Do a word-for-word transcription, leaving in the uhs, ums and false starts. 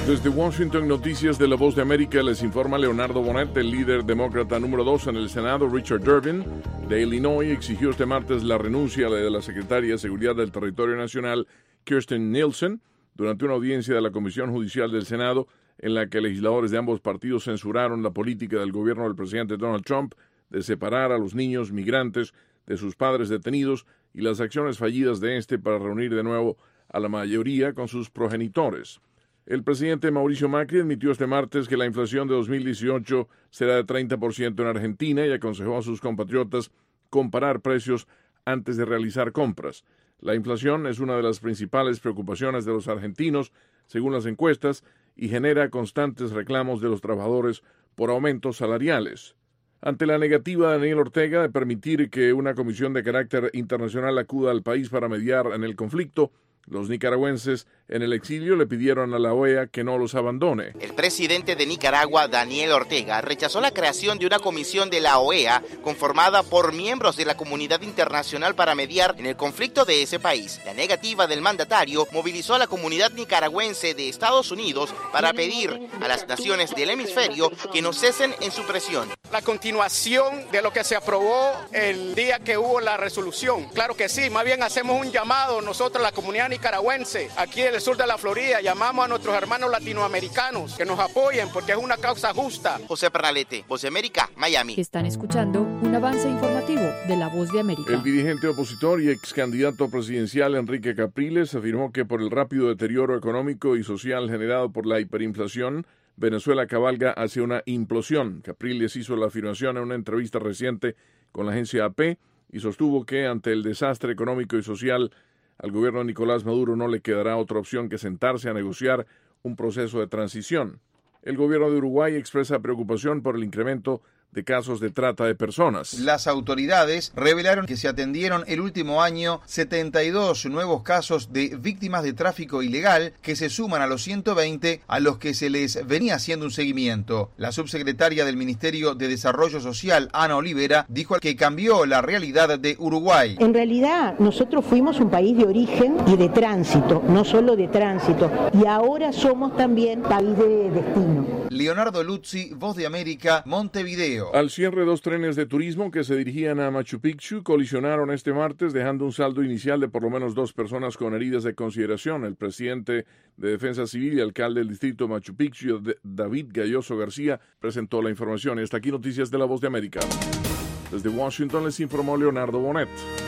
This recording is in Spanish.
Desde Washington, Noticias de La Voz de América, les informa Leonardo Bonet. El líder demócrata número dos en el Senado, Richard Durbin, de Illinois, exigió este martes la renuncia de la secretaria de Seguridad del Territorio Nacional, Kirstjen Nielsen, durante una audiencia de la Comisión Judicial del Senado, en la que legisladores de ambos partidos censuraron la política del gobierno del presidente Donald Trump de separar a los niños migrantes de sus padres detenidos y las acciones fallidas de este para reunir de nuevo a la mayoría con sus progenitores. El presidente Mauricio Macri admitió este martes que la inflación de dos mil dieciocho será de treinta por ciento en Argentina y aconsejó a sus compatriotas comparar precios antes de realizar compras. La inflación es una de las principales preocupaciones de los argentinos, según las encuestas, y genera constantes reclamos de los trabajadores por aumentos salariales. Ante la negativa de Daniel Ortega de permitir que una comisión de carácter internacional acuda al país para mediar en el conflicto, los nicaragüenses en el exilio le pidieron a la O E A que no los abandone. El presidente de Nicaragua, Daniel Ortega, rechazó la creación de una comisión de la O E A conformada por miembros de la comunidad internacional para mediar en el conflicto de ese país. La negativa del mandatario movilizó a la comunidad nicaragüense de Estados Unidos para pedir a las naciones del hemisferio que no cesen en su presión. La continuación de lo que se aprobó el día que hubo la resolución. Claro que sí, más bien hacemos un llamado nosotros, la comunidad nicaragüense, aquí en el sur de la Florida, llamamos a nuestros hermanos latinoamericanos que nos apoyen porque es una causa justa. José Pernalete, Voz de América, Miami. Están escuchando un avance informativo de La Voz de América. El dirigente opositor y ex candidato presidencial Enrique Capriles afirmó que por el rápido deterioro económico y social generado por la hiperinflación, Venezuela cabalga hacia una implosión. Capriles hizo la afirmación en una entrevista reciente con la agencia A P y sostuvo que ante el desastre económico y social al gobierno de Nicolás Maduro no le quedará otra opción que sentarse a negociar un proceso de transición. El gobierno de Uruguay expresa preocupación por el incremento de casos de trata de personas. Las autoridades revelaron que se atendieron el último año setenta y dos nuevos casos de víctimas de tráfico ilegal que se suman a los ciento veinte a los que se les venía haciendo un seguimiento. La subsecretaria del Ministerio de Desarrollo Social, Ana Olivera, dijo que cambió la realidad de Uruguay. En realidad, nosotros fuimos un país de origen y de tránsito, no solo de tránsito, y ahora somos también país de destino. Leonardo Luzzi, Voz de América, Montevideo. Al cierre, dos trenes de turismo que se dirigían a Machu Picchu colisionaron este martes, dejando un saldo inicial de por lo menos dos personas con heridas de consideración. El presidente de Defensa Civil y alcalde del distrito Machu Picchu, David Galloso García, presentó la información. Y hasta aquí Noticias de La Voz de América. Desde Washington les informó Leonardo Bonet.